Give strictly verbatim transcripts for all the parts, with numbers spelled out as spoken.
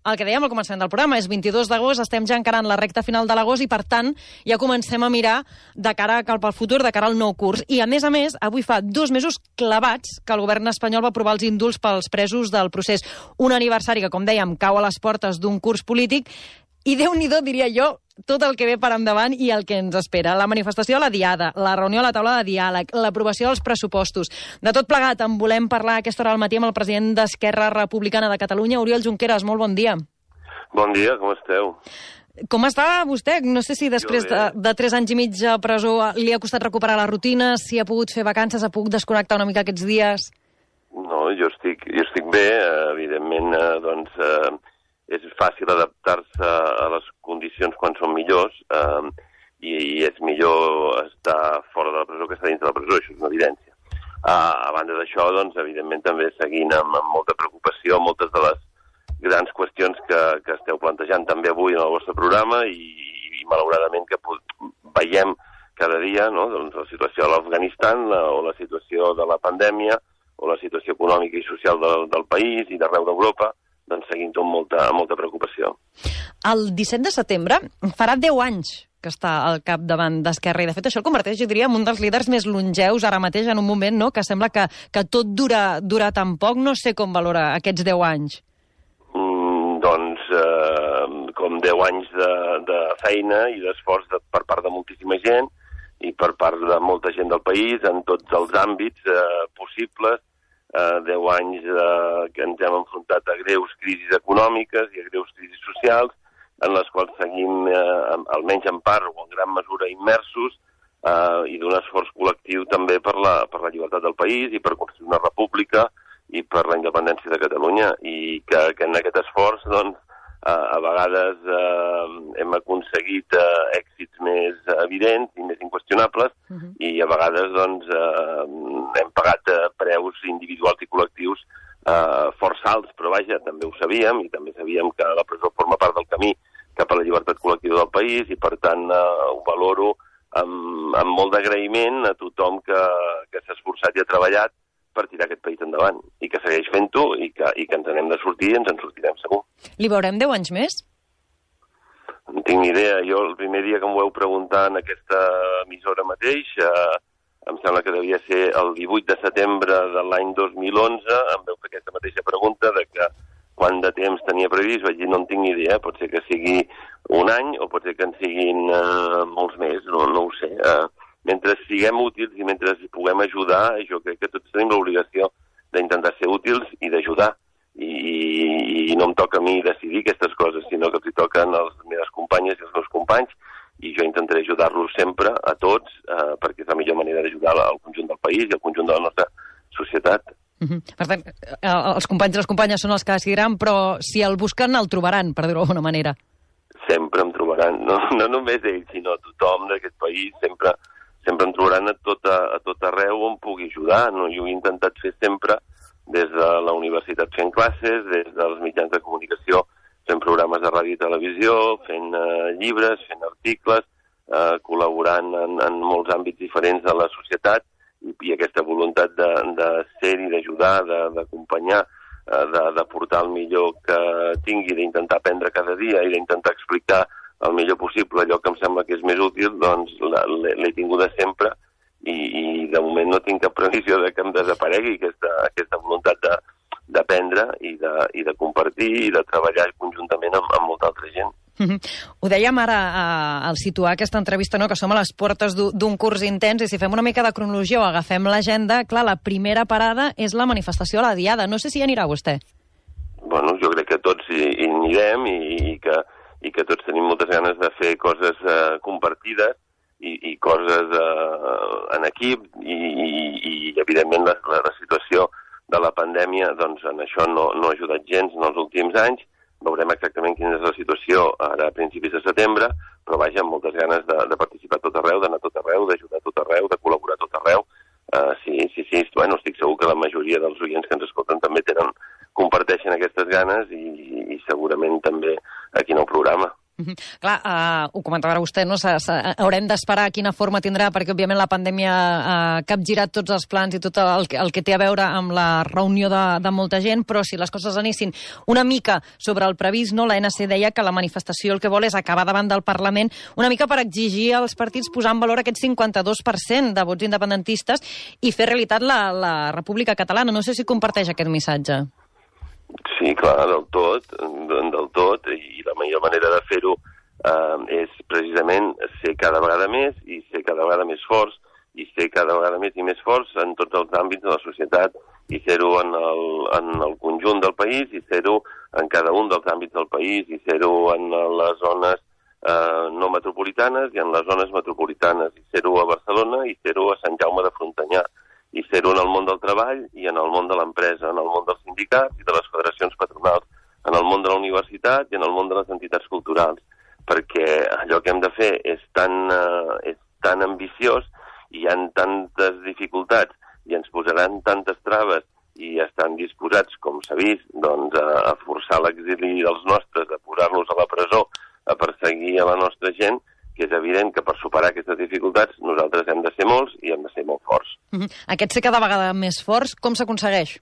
el que dèiem al començament del programa, és vint-i-dos d'agost, estem ja encarant la recta final de l'agost i, per tant, ja comencem a mirar de cara cap al futur, de cara al nou curs. I, a més a més, avui fa dos mesos clavats que el govern espanyol va aprovar els indults pels presos del procés. Un aniversari que, com dèiem, cau a les portes d'un curs polític i, Déu-n'hi-do, diria jo, tot el que ve per endavant i el que ens espera. La manifestació a la Diada, la reunió a la taula de diàleg, l'aprovació dels pressupostos. De tot plegat, en volem parlar a aquesta hora al matí amb el president d'Esquerra Republicana de Catalunya, Oriol Junqueras. Molt bon dia. Bon dia, com esteu? Com està vostè? No sé si després de, de tres anys i mig a presó li ha costat recuperar la rutina, si ha pogut fer vacances, ha pogut desconnectar una mica aquests dies. No, jo estic, jo estic bé, evidentment, eh, doncs... Eh, és fàcil adaptar-se a les condicions quan són millors eh, i, i és millor estar fora de la presó que estar dins de la presó, això és una evidència. Uh, a banda d'això, doncs, evidentment, també seguint amb, amb molta preocupació moltes de les grans qüestions que, que esteu plantejant també avui en el vostre programa i, i malauradament, que veiem cada dia, no? Doncs, la situació a l'Afganistan la, o la situació de la pandèmia o la situació econòmica i social del, del país i d'arreu d'Europa, doncs seguint-ho amb molta, amb molta preocupació. El disset de setembre farà deu anys que està al capdavant d'Esquerra i, de fet, això el converteix, jo diria, en un dels líders més longeus ara mateix, en un moment, no?, que sembla que, que tot dura, dura tan poc. No sé com valora aquests deu anys. Mm, doncs, eh, com deu anys de, de feina i d'esforç de, per part de moltíssima gent i per part de molta gent del país en tots els àmbits eh, possibles. Uh, deu anys uh, que ens hem enfrontat a greus crisis econòmiques i a greus crisis socials, en les quals seguim, uh, almenys en part o en gran mesura, immersos, uh, i d'un esforç col·lectiu també per la, per la llibertat del país i per construir una república i per la independència de Catalunya. I que, que en aquest esforç, doncs, uh, a vegades uh, hem aconseguit uh, èxits més evidents i més inqüestionables, uh-huh. i a vegades, doncs, uh, hem pagat uh, preus individuals i col·lectius uh, força alts, però vaja, també ho sabíem, i també sabíem que la presó forma part del camí cap a la llibertat col·lectiva del país, i per tant uh, ho valoro amb, amb molt d'agraïment a tothom que, que s'ha esforçat i ha treballat per tirar aquest país endavant, i que segueix fent-ho, i que, i que ens n'hem de sortir i ens en sortirem segur. Li veurem deu anys més? No tinc ni idea. Jo el primer dia que m'ho vau preguntar en aquesta emissora mateix, eh, em sembla que devia ser el divuit de setembre de l'any dos mil onze, em veu fer aquesta mateixa pregunta de que quant de temps tenia previst, vaig dir no en tinc ni idea, pot ser que sigui un any o pot ser que en siguin eh, molts més, no, no ho sé. Eh, mentre siguem útils i mentre puguem ajudar, jo crec que tots tenim l'obligació d'intentar ser útils i d'ajudar. I, i no em toca a mi decidir aquestes coses, sinó que els hi toquen a les meves companyes i els meus companys, i jo intentaré ajudar-los sempre, a tots, eh, perquè és la millor manera d'ajudar al conjunt del país i al conjunt de la nostra societat. Uh-huh. Per tant, els companys i les companyes són els que decidiran, però si el busquen el trobaran, per dir-ho d'alguna manera. Sempre em trobaran, no, no només ells, sinó tothom d'aquest país, sempre, sempre em trobaran a tot, a, a tot arreu on pugui ajudar, no? Jo he intentat fer sempre des de la universitat fent classes, des dels mitjans de comunicació fent programes de ràdio i televisió, fent uh, llibres, fent articles, uh, col·laborant en, en molts àmbits diferents de la societat, i, i aquesta voluntat de, de ser i d'ajudar, d'acompanyar, uh, de, de portar el millor que tingui, d'intentar aprendre cada dia i d'intentar explicar el millor possible allò que em sembla que és més útil, doncs l'he tinguda sempre. I, i de moment no tinc cap previsió de que em desaparegui aquesta, aquesta voluntat de, d'aprendre i de, i de compartir i de treballar conjuntament amb, amb molta altra gent. Mm-hmm. Ho dèiem ara eh, al situar aquesta entrevista, no?, que som a les portes d'un curs intens, i si fem una mica de cronologia o agafem l'agenda, clar, la primera parada és la manifestació a la Diada. No sé si hi anirà vostè. Bueno, jo crec que tots hi, hi anirem i, i, que, i que tots tenim moltes ganes de fer coses eh, compartides i, i coses eh, en equip i, i, i evidentment la, la, la situació de la pandèmia, doncs en això no, no ha ajudat gens en els últims anys. Veurem exactament quina és la situació ara a principis de setembre, però vaja, amb moltes ganes de, de participar a tot arreu, d'anar a tot arreu, d'ajudar a tot arreu, de col·laborar a tot arreu. Uh, sí, sí, sí, bueno, estic segur que la majoria dels oients que ens escolten també tenen, comparteixen aquestes ganes i, i segurament també aquí en el programa. Mm-hmm. Clar, uh, ho comentava ara vostè, no? S -s haurem d'esperar quina forma tindrà, perquè òbviament la pandèmia ha uh, capgirat tots els plans i tot el que, el que té a veure amb la reunió de, de molta gent, però si les coses anessin una mica sobre el previst, no? L'A N C deia que la manifestació el que vol és acabar davant del Parlament, una mica per exigir als partits posar en valor aquest cinquanta-dos per cent de vots independentistes i fer realitat la, la República Catalana. No sé si comparteix aquest missatge. Sí, clar, del tot, del tot, i la millor manera de fer-ho eh, és precisament ser cada vegada més i ser cada vegada més forts i ser cada vegada més i més forts en tots els àmbits de la societat i ser-ho en, el, en el conjunt del país i ser-ho en cada un dels àmbits del país i ser-ho en les zones eh, no metropolitanes i en les zones metropolitanes i ser-ho a Barcelona i ser-ho a Sant Jaume de Frontanyà i ser-ho en el món del treball i en el món de l'empresa, en el món dels sindicats i de les federacions patronals, en el món de la universitat i en el món de les entitats culturals, perquè allò que hem de fer és tan, uh, és tan ambiciós i hi ha tantes dificultats i ens posaran tantes traves i estan disposats, com s'ha vist, doncs, a, a forçar l'exili dels nostres, a posar-los a la presó, a perseguir a la nostra gent, que és evident que per superar aquestes dificultats nosaltres hem de ser molts i hem de ser molt forts. Mm-hmm. Aquest ser cada vegada més forts, com s'aconsegueix?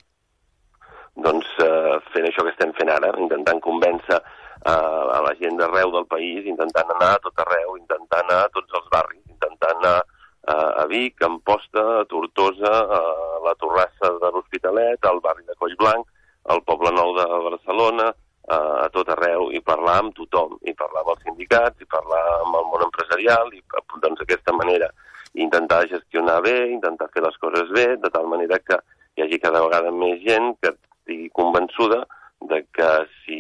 Doncs eh, fent això que estem fent ara, intentant convèncer eh, a la gent d'arreu del país, intentant anar a tot arreu, intentant anar a tots els barris, intentant anar eh, a Vic, a Amposta, a Tortosa, a la Torrassa de l'Hospitalet, al barri de Collblanc, al Poble Nou de Barcelona, a tot arreu i parlar amb tothom, i parlar amb els sindicats, i parlar amb el món empresarial, i doncs d'aquesta manera intentar gestionar bé, intentar fer les coses bé, de tal manera que hi hagi cada vegada més gent que estigui convençuda de que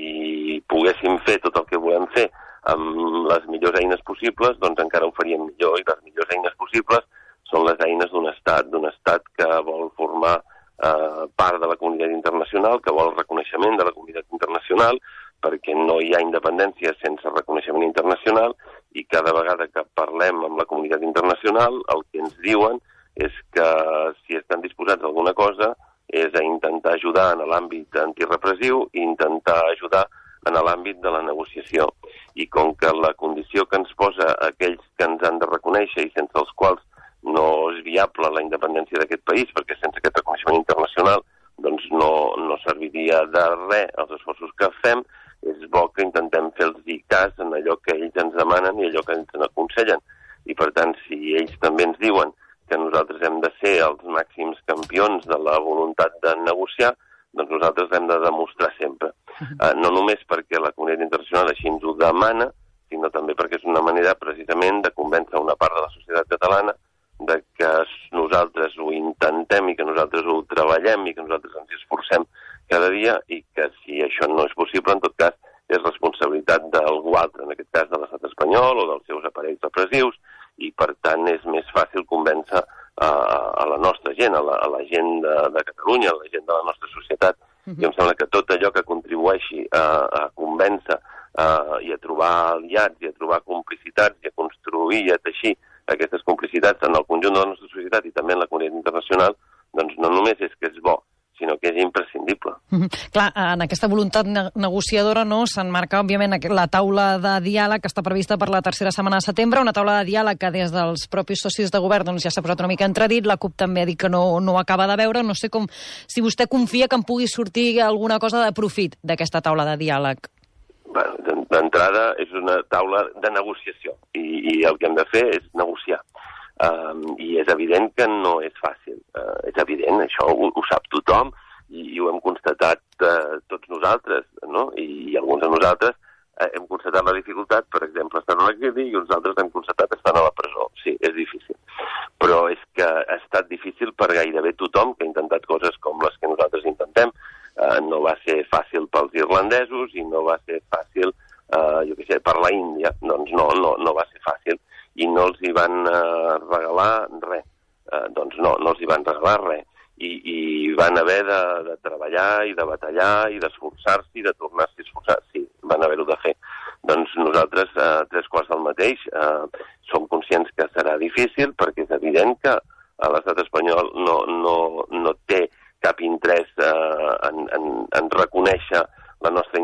si poguéssim fer tot el que volem fer amb les millors eines possibles, doncs encara ho faríem millor, i les millors eines possibles són les eines d'un estat, d'un estat que vol formar Uh, part de la comunitat internacional, que vol el reconeixement de la comunitat internacional, perquè no hi ha independència sense reconeixement internacional, i cada vegada que parlem amb la comunitat internacional, el que ens diuen és que si estan disposats a alguna cosa és a intentar ajudar en l'àmbit antirepressiu i intentar ajudar en l'àmbit de la negociació. I com que la condició que ens posa aquells que ens han de reconèixer i sense els quals no és viable la independència d'aquest país, perquè sense aquest reconeixement internacional doncs no, no serviria de res els esforços que fem, és bo que intentem fer-los cas en allò que ells ens demanen i allò que ens aconsellen. I per tant, si ells també ens diuen que nosaltres hem de ser els màxims campions de la voluntat de negociar, doncs nosaltres hem de demostrar sempre. Uh, no només perquè la comunitat internacional així ens ho demana, sinó també perquè és una manera precisament de convèncer una part de la societat catalana de que nosaltres ho intentem i que nosaltres ho treballem i que nosaltres ens esforcem cada dia i que si això no és possible, en tot cas, és responsabilitat d'algú altre, en aquest cas de l'estat espanyol o dels seus aparells repressius, i per tant és més fàcil convèncer a, a la nostra gent, a la, a la gent de, de Catalunya, a la gent de la nostra societat. Mm-hmm. I em sembla que tot allò que contribueixi a, a convèncer a, i a trobar aliats i a trobar complicitats i a construir i a teixir aquestes complicitats en el conjunt de la nostra societat i també en la comunitat internacional, doncs no només és que és bo, sinó que és imprescindible. Mm-hmm. Clar, en aquesta voluntat ne negociadora no s'emmarca, òbviament, la taula de diàleg que està prevista per la tercera setmana de setembre, una taula de diàleg que des dels propis socis de govern doncs, ja s'ha posat una mica entredit, la CUP també ha dit que no, no ho acaba de veure, no sé com, si vostè confia que en pugui sortir alguna cosa de profit d'aquesta taula de diàleg. Bueno, d'entrada és una taula de negociació i, i el que hem de fer és negociar. Um, I és evident que no és fàcil. Uh, és evident, això ho, ho sap tothom i, i ho hem constatat uh, tots nosaltres, no? I, i alguns de nosaltres uh, hem constatat la dificultat, per exemple, estar a l'exili i uns altres hem constatat estar a la presó. Sí, és difícil. Però és que ha estat difícil per gairebé tothom que ha intentat coses com les que nosaltres intentem. Uh, no va ser fàcil pels irlandesos i no va ser fàcil, uh, jo què sé, per la Índia. Doncs no, no, no va ser fàcil. I no els hi van uh, regalar res. Uh, doncs no, no els hi van regalar res. I, i van haver de, de treballar i de batallar i d'esforçar-se i de tornar-se a esforçar. Sí, van haver-ho de fer. Doncs nosaltres, uh, tres quarts del mateix, uh, som conscients que serà difícil perquè és evident que uh, l'estat espanyol no, no, no té cap interès eh, en, en, en reconèixer la nostra independència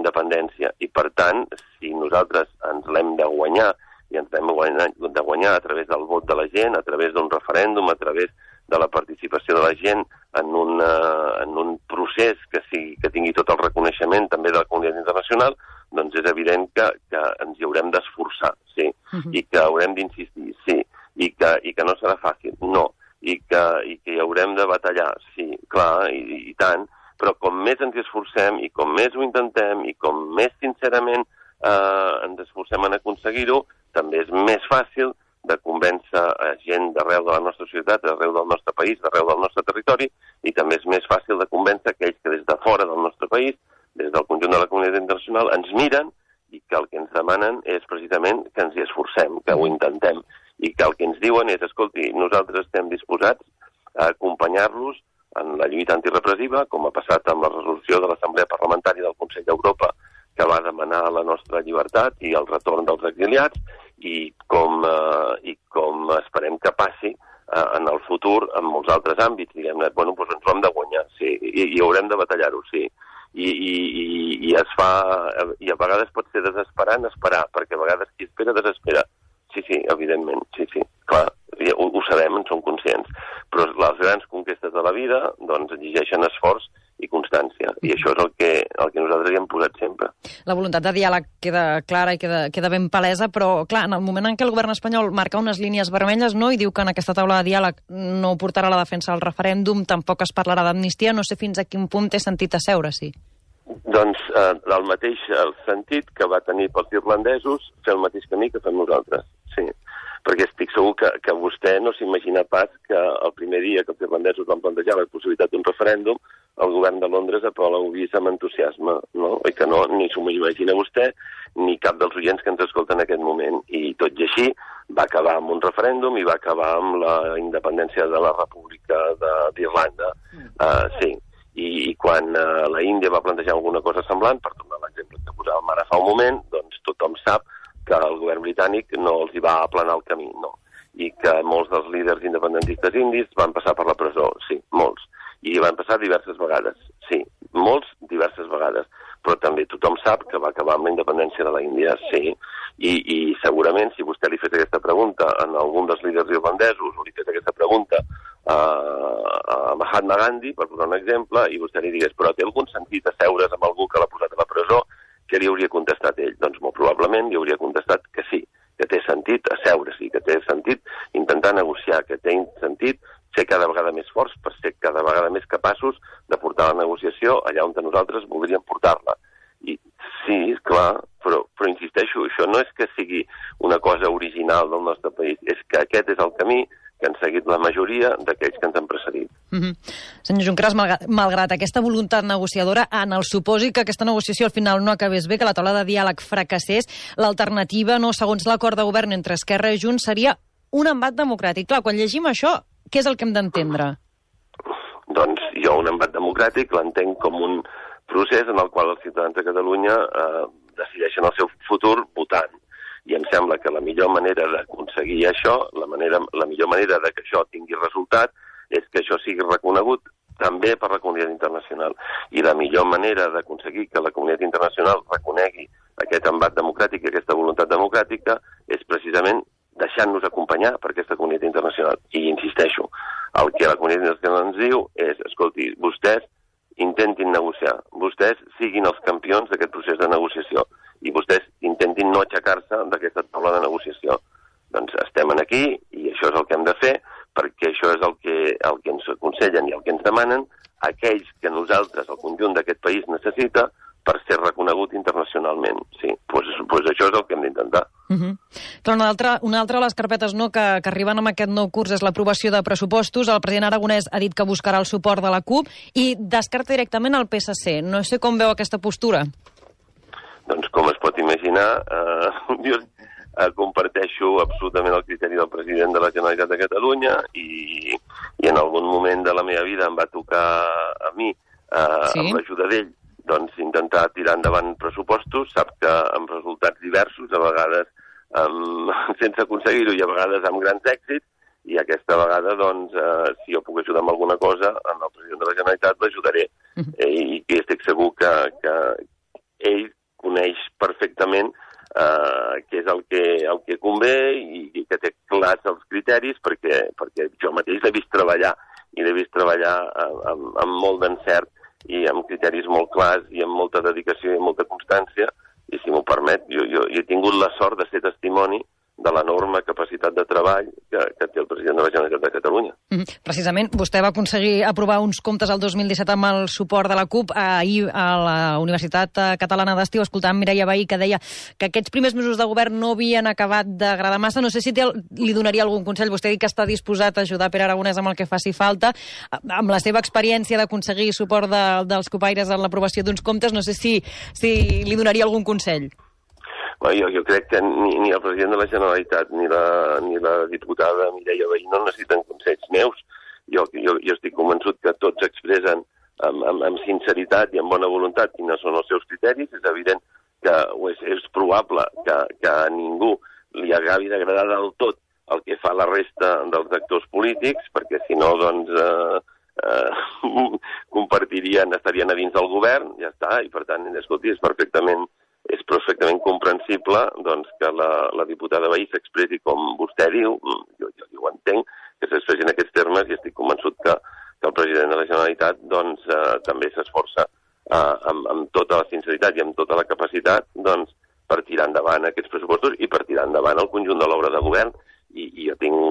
independència. I, per tant, si nosaltres ens l'hem de guanyar, i ens l'hem de guanyar a través del vot de la gent, a través d'un referèndum, a través de la participació de la gent en un, uh, en un procés que, sigui, que tingui tot el reconeixement també de la comunitat internacional, doncs és evident que, que ens hi haurem d'esforçar, sí, uh-huh. i que haurem d'insistir, sí, i que, i que no serà fàcil, no, i que, i que hi haurem de batallar, sí, clar, i, i tant, però com més ens hi esforcem i com més ho intentem i com més sincerament eh, ens esforcem en aconseguir-ho, també és més fàcil de convèncer a gent d'arreu de la nostra societat, d'arreu del nostre país, d'arreu del nostre territori, i també és més fàcil de convèncer aquells que des de fora del nostre país, des del conjunt de la comunitat internacional, ens miren i que el que ens demanen és precisament que ens hi esforcem, que ho intentem, i que el que ens diuen és, escolti, nosaltres estem disposats a acompanyar-los en la lluita antirepressiva, com ha passat amb la resolució de l'Assemblea Parlamentària del Consell d'Europa, que va demanar la nostra llibertat i el retorn dels exiliats, i com, eh, i com esperem que passi eh, en el futur en molts altres àmbits, diguem-ne, bueno, doncs ens ho hem de guanyar, sí, i, i haurem de batallar-ho, sí. I, i, i, i es fa, i a vegades pot ser desesperant esperar, perquè a vegades qui espera desespera. Sí, sí, evidentment, sí, sí, clar, ho, ho sabem, en som conscients, però les grans conquestes de la vida, doncs, exigeixen esforç i constància, i això és el que, el que nosaltres hi hem posat sempre. La voluntat de diàleg queda clara i queda, queda ben palesa, però, clar, en el moment en què el govern espanyol marca unes línies vermelles, no?, i diu que en aquesta taula de diàleg no portarà la defensa del referèndum, tampoc es parlarà d'amnistia, no sé fins a quin punt té sentit asseure, sí. Doncs eh, el mateix el sentit que va tenir pels irlandesos fer el mateix camí que fem nosaltres, sí. Perquè estic segur que, que vostè no s'imagina pas que el primer dia que els irlandesos van plantejar la possibilitat d'un referèndum, el govern de Londres Apol·lo ho vist amb entusiasme, no? I que no, ni s'ho imagina vostè, ni cap dels oients que ens escolten en aquest moment. I tot i així va acabar amb un referèndum i va acabar amb la independència de la República d'Irlanda, mm. uh, sí. I, i quan uh, la Índia va plantejar alguna cosa semblant, per tornar a l'exemple que posàvem ara fa un moment, doncs tothom sap que el govern britànic no els hi va aplanar el camí, no. I que molts dels líders independentistes indis van passar per la presó, sí, molts. I van passar diverses vegades, sí, molts diverses vegades. Però també tothom sap que va acabar amb la independència de la Índia, sí. I, i segurament, si vostè li fes aquesta pregunta a algun dels líders irlandesos o li fes aquesta pregunta a, a Mahatma Gandhi, per posar un exemple, i vostè li digués, però té algun sentit asseure's amb algú que l'ha posat a la presó? Què li hauria contestat ell? Doncs molt probablement li hauria contestat que sí, que té sentit asseure's-hi, que té sentit intentar negociar, que té sentit ser cada vegada més forts per ser cada vegada més capaços de portar la negociació allà on nosaltres voldríem portar-la. I sí, clar, però, però insisteixo, això no és que sigui una cosa original del nostre país, és que aquest és el camí que han seguit la majoria d'aquells que ens han precedit. Mm-hmm. Senyor Junqueras, malgrat, malgrat aquesta voluntat negociadora, en el supòsit que aquesta negociació al final no acabés bé, que la taula de diàleg fracassés, l'alternativa, no, segons l'acord de govern entre Esquerra i Junts, seria un embat democràtic. Clar, quan llegim això, què és el que hem d'entendre? Doncs jo un embat democràtic l'entenc com un procés en el qual els ciutadans de Catalunya eh, decideixen el seu futur votant. I em sembla que la millor manera d'aconseguir això, la, manera, la millor manera de que això tingui resultat, és que això sigui reconegut també per la comunitat internacional. I la millor manera d'aconseguir que la comunitat internacional reconegui aquest embat democràtic i aquesta voluntat democràtica és precisament deixant-nos acompanyar per aquesta comunitat internacional. I insisteixo, el que la comunitat internacional ens diu és, escolti, vostès intentin negociar, vostès siguin els campions d'aquest procés de negociació i vostès intentin no aixecar-se d'aquesta taula de negociació. Doncs estem aquí i això és el que hem de fer perquè això és el que, el que ens aconsellen i el que ens demanen aquells que nosaltres, el conjunt d'aquest país, necessita per ser reconegut internacionalment. Sí, doncs, doncs això és el que hem d'intentar. Uh-huh. Clar, una altra, una altra de les carpetes no, que, que arriben amb aquest nou curs és l'aprovació de pressupostos. El president Aragonès ha dit que buscarà el suport de la CUP i descarta directament el P S C. No sé com veu aquesta postura. Doncs com es pot imaginar, eh, jo eh, comparteixo absolutament el criteri del president de la Generalitat de Catalunya i, i en algun moment de la meva vida em va tocar a mi, eh, sí? amb l'ajuda d'ell, doncs intentar tirar endavant pressupostos. Sap que amb resultats diversos, a vegades um, sense aconseguir-ho i a vegades amb grans èxits, i aquesta vegada, doncs, eh, si jo puc ajudar amb alguna cosa, en el president de la Generalitat l'ajudaré. Uh-huh. eh, I, I estic segur que, que ell coneix perfectament eh, què és el que, el que convé i, i que té clars els criteris, perquè, perquè jo mateix l'he vist treballar, i l'he vist treballar amb, amb molt d'encert i amb criteris molt clars i amb molta dedicació i amb molta constància, i si m'ho permet, jo, jo, jo he tingut la sort de ser testimoni de l'enorme capacitat de treball que, que té el president de la Generalitat de Catalunya. Mm-hmm. Precisament, vostè va aconseguir aprovar uns comptes el dos mil disset amb el suport de la CUP. Ahir a la Universitat Catalana d'Estiu escoltàvem Mireia Vehí, que deia que aquests primers mesos de govern no havien acabat d'agradar massa. No sé si té, li donaria algun consell. Vostè ha dit que està disposat a ajudar Pere Aragonès amb el que faci falta. Amb la seva experiència d'aconseguir suport de, dels copaires en l'aprovació d'uns comptes, no sé si, si li donaria algun consell. Jo, jo crec que ni, ni el president de la Generalitat ni la, ni la diputada Mireia Vehí no necessiten consells meus. Jo, jo, jo estic convençut que tots expressen amb, amb, amb sinceritat i amb bona voluntat quins són els seus criteris. És evident que és, és probable que, que a ningú li acabi d'agradar del tot el que fa la resta dels actors polítics, perquè si no, doncs, eh, eh, compartirien, estarien a dins del govern, ja està, i per tant, escolti, és perfectament és perfectament comprensible doncs, que la, la diputada Vehí s'expressi com vostè diu, jo, jo, jo ho entenc, que s'expressi en aquests termes, i estic convençut que, que el president de la Generalitat doncs, eh, també s'esforça eh, amb, amb tota la sinceritat i amb tota la capacitat doncs, per tirar endavant aquests pressupostos i per tirar endavant el conjunt de l'obra de govern. I, i jo tinc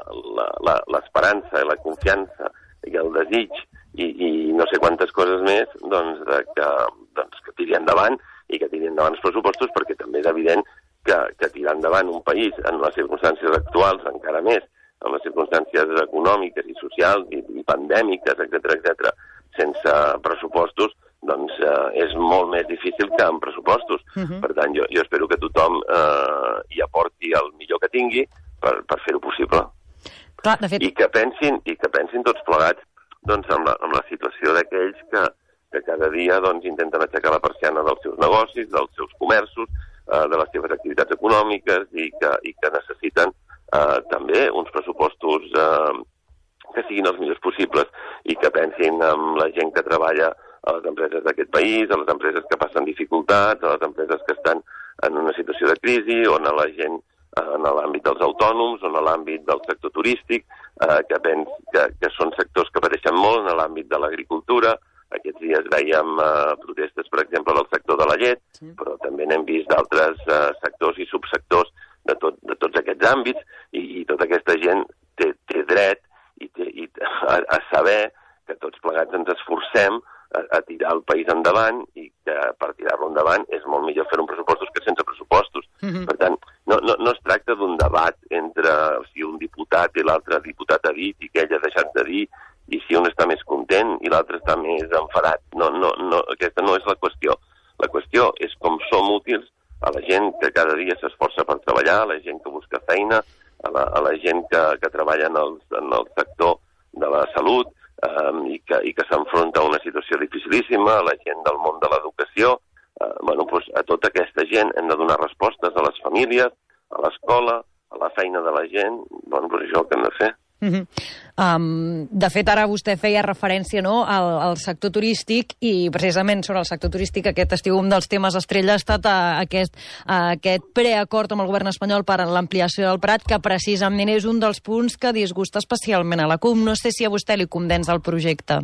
l'esperança, la confiança i el desig i, i no sé quantes coses més doncs, de que, doncs, que tiri endavant i que tiri endavant els pressupostos, perquè també és evident que, que tirar endavant un país en les circumstàncies actuals, encara més, en les circumstàncies econòmiques i socials i, i pandèmiques, etcètera, etcètera, sense pressupostos, doncs eh, és molt més difícil que amb pressupostos. Uh-huh. Per tant, jo, jo espero que tothom eh, hi aporti el millor que tingui per, per fer-ho possible. Clar, de fet... I que pensin, i que pensin tots plegats doncs, amb, la, amb la situació d'aquells que que cada dia doncs, intenten aixecar la persiana dels seus negocis, dels seus comerços, eh, de les seves activitats econòmiques i que, i que necessiten eh, també uns pressupostos eh, que siguin els millors possibles i que pensin en la gent que treballa a les empreses d'aquest país, a les empreses que passen dificultats, a les empreses que estan en una situació de crisi, on a la gent en l'àmbit dels autònoms, on a l'àmbit del sector turístic, eh, que, pens, que, que són sectors que pateixen molt en l'àmbit de l'agricultura. Aquests dies veiem eh, protestes, per exemple, del sector de la llet, sí. Però també n'hem vist d'altres eh, sectors i subsectors de, tot, de tots aquests àmbits, i, i tota aquesta gent té, té dret i té, i, a, a saber que tots plegats ens esforcem a, a tirar el país endavant i que per tirar-lo endavant és molt millor fer un pressupostos que sense pressupostos. Mm-hmm. Per tant, no, no, no es tracta d'un debat entre si un diputat i l'altre diputat ha dit i que ell ha deixat de dir, i si un està més content i l'altre està més enfadat. No, no, no, aquesta no és la qüestió. La qüestió és com som útils a la gent que cada dia s'esforça per treballar, a la gent que busca feina, a la, a la gent que, que treballa en el, en el sector de la salut eh, i que, i que s'enfronta a una situació dificilíssima, a la gent del món de l'educació. Eh, bueno, doncs a tota aquesta gent hem de donar respostes a les famílies, a l'escola, a la feina de la gent. Bueno, doncs això és el que hem de fer. Uh-huh. Um, de fet, ara vostè feia referència, no, al, al sector turístic, i precisament sobre el sector turístic aquest estiu un dels temes estrella ha estat a, a aquest, a aquest preacord amb el govern espanyol per a l'ampliació del Prat, que precisament és un dels punts que disgusta especialment a la CUP. No sé si a vostè li convenç el projecte.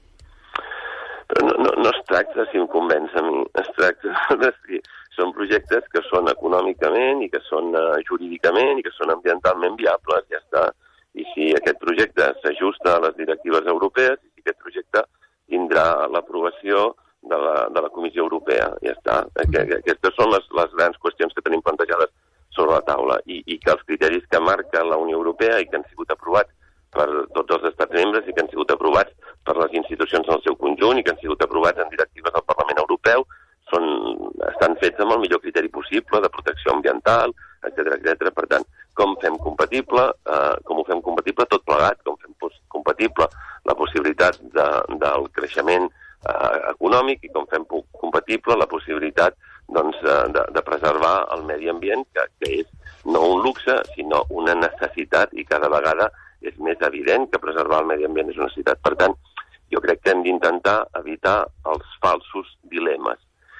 Però no, no, no es tracta si em convenç a mi, es tracta de si són projectes que són econòmicament i que són uh, jurídicament i que són ambientalment viables, ja està. I si aquest projecte s'ajusta a les directives europees, i si aquest projecte tindrà l'aprovació de, la, de la Comissió Europea, ja està. Aquestes són les, les grans qüestions que tenim plantejades sobre la taula, i, i que els criteris que marca la Unió Europea i que han sigut aprovats per tots els estats membres i que han sigut aprovats per les institucions en el seu conjunt i que han sigut aprovats en directives del Parlament Europeu són, estan fets amb el millor criteri possible de protecció ambiental, etcètera, etcètera. Per tant, com fem compatible, eh, com ho fem compatible tot plegat, com fem compatible la possibilitat de, del creixement eh, econòmic i com fem compatible la possibilitat doncs, de, de preservar el medi ambient, que, que és no un luxe, sinó una necessitat, i cada vegada és més evident que preservar el medi ambient és una necessitat. Per tant, jo crec que hem d'intentar evitar els falsos dilemes.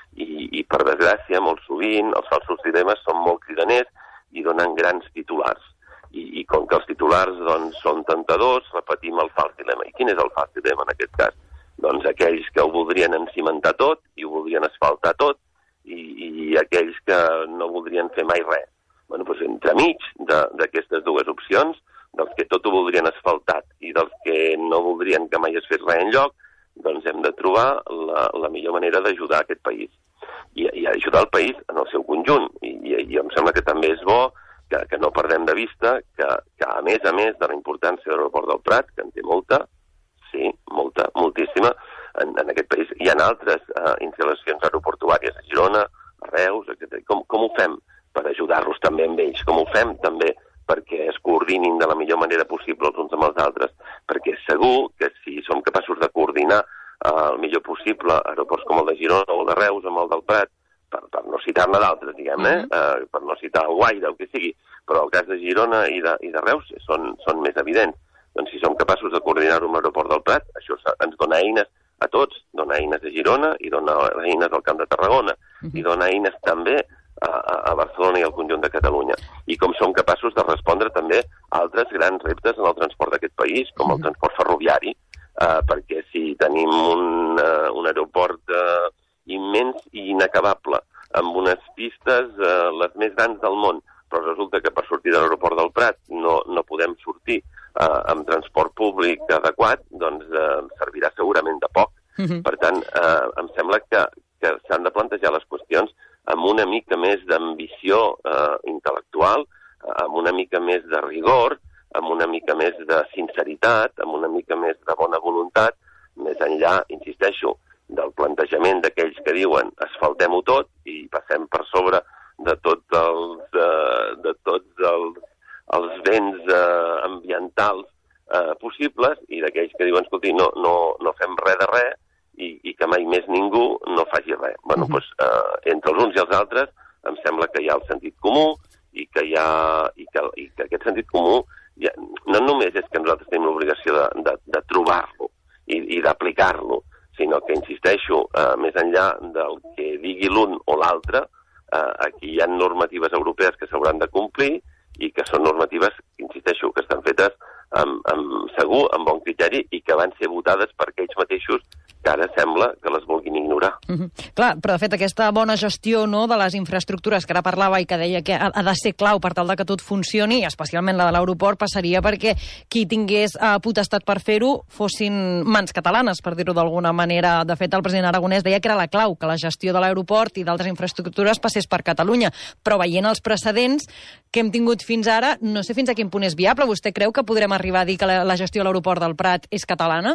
i, i per desgràcia, molt sovint, els falsos dilemes són molt cridaners i donen grans titulars. I, i com que els titulars doncs, són tentadors, repetim el fals dilema. I quin és el fals dilema en aquest cas? Doncs aquells que ho voldrien encimentar tot i ho voldrien asfaltar tot i, i aquells que no voldrien fer mai res. Bueno, doncs entremig d'aquestes dues opcions, dels que tot ho voldrien asfaltat i dels que no voldrien que mai es fes res enlloc, doncs hem de trobar la, la millor manera d'ajudar aquest país. I, i ajudar el país en el seu conjunt. I, i, i em sembla que també és bo que, que no perdem de vista que, que a més a més de la importància de l'aeroport del Prat, que en té molta, sí, molta, moltíssima, en, en aquest país hi ha altres uh, instal·lacions aeroportuàries a Girona, a Reus, etcètera. Com, com ho fem per ajudar-los també amb ells? Com ho fem també perquè es coordinin de la millor manera possible els uns amb els altres? Perquè segur que si som capaços de coordinar uh, el millor possible aeroports com el de Girona o el de Reus amb el del Prat, per, per no citar-ne d'altres, diguem-ne, uh -huh. uh, per no citar el Guaire o el que sigui, però el cas de Girona i de, i de Reus són, són més evidents. Doncs si som capaços de coordinar-ho amb l'aeroport del Prat, això ens dona eines a tots, dona eines a Girona i dona eines al Camp de Tarragona, uh -huh. i dona eines també a, a Barcelona i al conjunt de Catalunya. I com som capaços de respondre també a altres grans reptes en el transport d'aquest país, com el transport ferroviari, eh, perquè si tenim un, uh, un aeroport uh, immens i inacabable, amb unes pistes uh, les més grans del món, però resulta que per sortir de l'aeroport del Prat no, no podem sortir uh, amb transport públic adequat, doncs uh, servirà segurament de poc. Uh-huh. Per tant, uh, em sembla que, que s'han de plantejar les qüestions amb una mica més d'ambició uh, intel·lectual, amb una mica més de rigor, amb una mica més de sinceritat, amb una mica més de bona voluntat, més enllà, insisteixo, del plantejament d'aquells que diuen asfaltem-ho tot i passem per sobre de tots els, uh, de tots els, els béns uh, ambientals uh, possibles i d'aquells que diuen, escolti, no, no, no fem res de res i, i que mai més ningú no faci res. Bueno, uh-huh. doncs, uh, entre els uns i els altres em sembla que hi ha el sentit comú i que, hi ha, i que, i que aquest sentit comú ja, no només és que nosaltres tenim l'obligació de, de, de trobar-lo i, i d'aplicar-lo, sinó que, insisteixo, eh, més enllà del que digui l'un o l'altre, eh, aquí hi ha normatives europees que s'hauran de complir i que són normatives, insisteixo, que estan fetes amb, amb, segur, amb bon criteri i que van ser votades per aquells mateixos que ara sembla que les vulguin ignorar. Mm-hmm. Clar, però de fet aquesta bona gestió, no, de les infraestructures que ara parlava i que deia que ha, ha de ser clau per tal de que tot funcioni, especialment la de l'aeroport, passaria perquè qui tingués eh, potestat per fer-ho fossin mans catalanes, per dir-ho d'alguna manera. De fet, el president aragonès deia que era la clau, que la gestió de l'aeroport i d'altres infraestructures passés per Catalunya. Però veient els precedents que hem tingut fins ara, no sé fins a quin punt és viable. Vostè creu que podrem arribar a dir que la, la gestió de l'aeroport del Prat és catalana?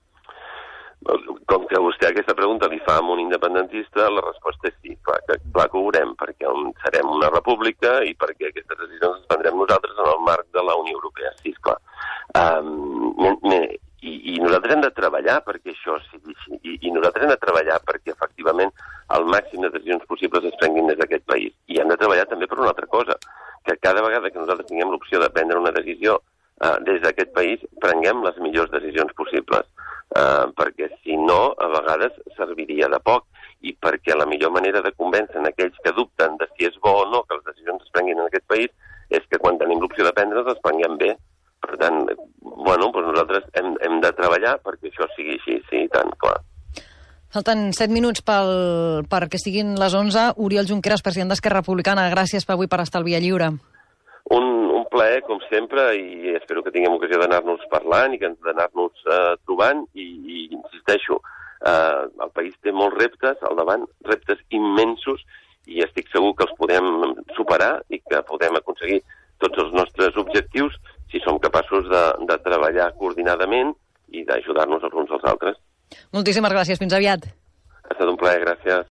Com que vostè aquesta pregunta li fa a un independentista, la resposta és sí, clar que, clar que ho veurem, perquè serem una república i perquè aquestes decisions les prendrem nosaltres en el marc de la Unió Europea, sí, esclar. Um, me, me, i, I nosaltres hem de treballar perquè això sigui així, i, i nosaltres hem de treballar perquè efectivament el màxim de decisions possibles es prenguin des d'aquest país. I hem de treballar també per una altra cosa, que cada vegada que nosaltres tinguem l'opció de prendre una decisió uh, des d'aquest país, prenguem les millors decisions possibles. Uh, perquè si no, a vegades serviria de poc i perquè la millor manera de convèncer aquells que dubten de si és bo o no que les decisions es prenguin en aquest país és que quan tenim l'opció de prendre-les les prenguem bé. Per tant, bueno, doncs nosaltres hem, hem de treballar perquè això sigui així, sí, tant, clar. Falten set minuts pel, perquè siguin les onze. Oriol Junqueras, president d'Esquerra Republicana, gràcies per avui per estar al Via Lliure. Un, un plaer, com sempre, i espero que tinguem ocasió d'anar-nos parlant i que d'anar-nos eh, trobant, i, i insisteixo, eh, el país té molts reptes al davant, reptes immensos, i estic segur que els podem superar i que podem aconseguir tots els nostres objectius si som capaços de, de treballar coordinadament i d'ajudar-nos els uns als altres. Moltíssimes gràcies, fins aviat. Ha estat un plaer, gràcies.